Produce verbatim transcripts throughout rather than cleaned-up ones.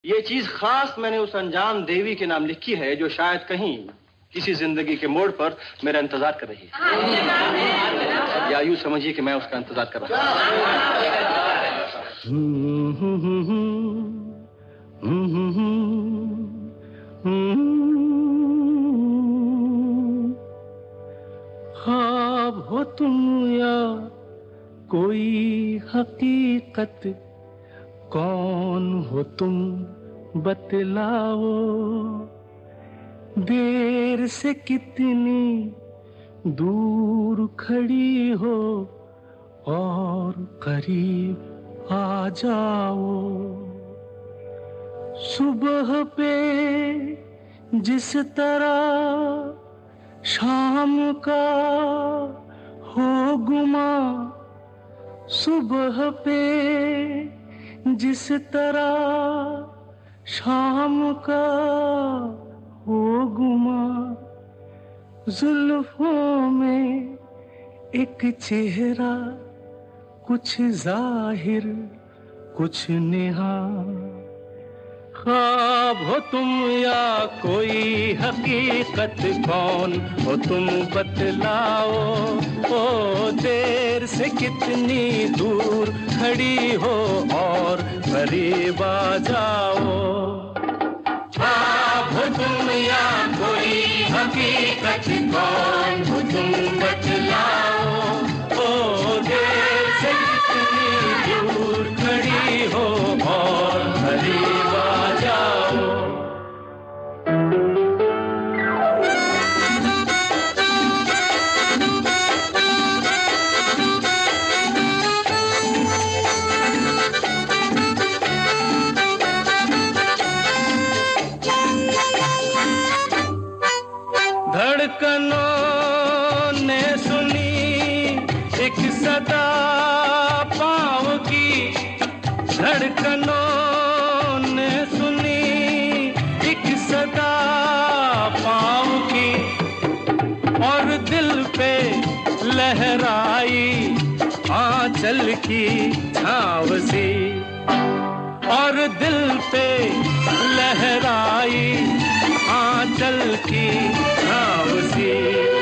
ये चीज खास मैंने उस अनजान देवी के नाम लिखी है जो शायद कहीं किसी जिंदगी के मोड़ पर मेरा इंतजार कर रही है, या यूं समझिए कि मैं उसका इंतजार कर रहा हूं। ख्वाब हो तुम या कोई हकीकत, कौन हो तुम बतलाओ। देर से कितनी दूर खड़ी हो और करीब आ जाओ। सुबह पे जिस तरह शाम का हो गुमा, सुबह पे जिस तरह शाम का हो गुमा। जुल्फों में एक चेहरा, कुछ जाहिर कुछ नेहा। ख्वाब हो तुम या कोई हकीकत, कौन हो तुम बतलाओ। ओ देर से कितनी दूर खड़ी हो और करीब आ जाओ। ख्वाब हो तुम या कोई हकीकत, कौन हो तुम बतलाओ। ओ देर से कितनी दूर खड़ी हो और करीब आ जाओ। धड़कनों ने सुनी एक सदा पाँव की, धड़कनों ने सुनी एक सदा पाँव की। और दिल पे लहराई आंचल की छाँव सी, और दिल पे लहराई आंचल की छाँव सी।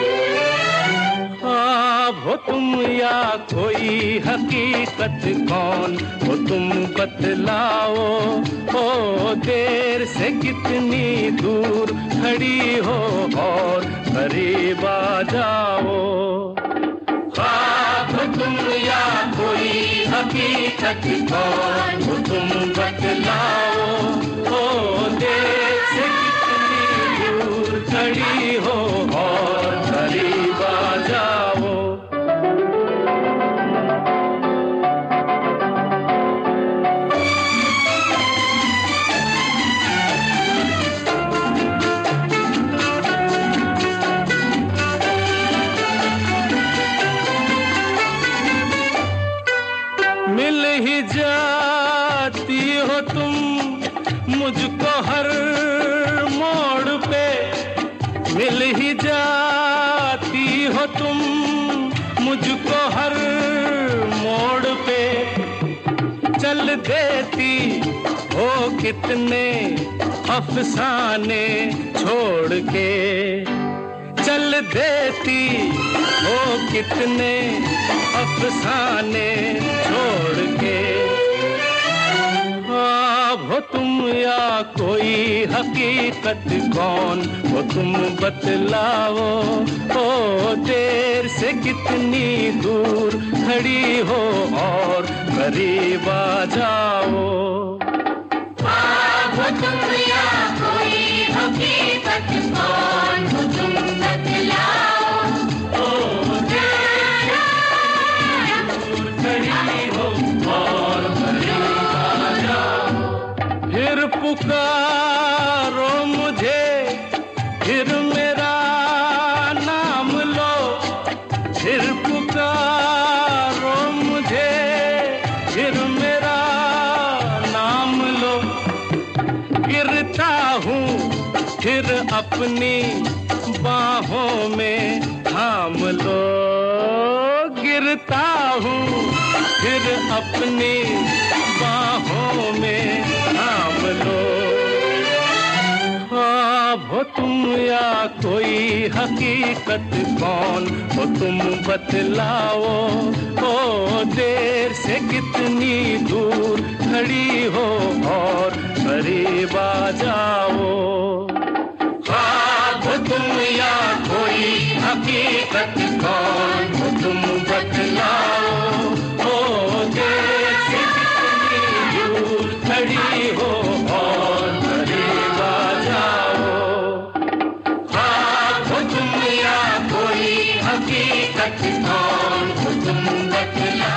ख्वाब हो तुम या कोई हकीकत, कौन हो तुम बतलाओ। ओ देर से कितनी दूर खड़ी हो और करीब आ जाओ। ख्वाब हो तुम या कोई हकीकत, कौन हो तुम बतलाओ। ओ देर से कितनी दूर खड़ी हो और करीब आ जाओ। मिल ही जाती हो तुम मुझको हर मोड़ पे, मिल ही जाती हो तुम मुझको हर मोड़ पे। चल देती हो कितने अफसाने छोड़ के, चल देती हो कितने अफसाने छोड़ के। ख्वाब हो तुम या कोई हकीकत, कौन हो तुम बतलाओ। ओ देर से कितनी दूर खड़ी हो और करीब आ जाओ। ख्वाब हो तुम या कोई हकीकत, कौन हो तुम बतलाओ। ओ देर दूर खड़ी हो और करीब आ जाओ। फिर पुकारो मुझे, फिर मेरा नाम लो। फिर पुकारो मुझे, फिर मेरा नाम लो। गिरता हूँ फिर अपनी बाहों में थाम लो। गिरता हूँ फिर अपनी बाहों में थाम लो। तुम या कोई हकीकत कौन हो तुम बतलाओ। ओ देर से कितनी दूर खड़ी हो और करीब आ जाओ। ख्वाब हो तुम या कोई हकीकत कौन हो तुम बतलाओ। ओ देर से कितनी दूर खड़ी हो और करीब आ जाओ। ख्वाब हो तुम या कोई हकीकत कौन हो तुम बतलाओ।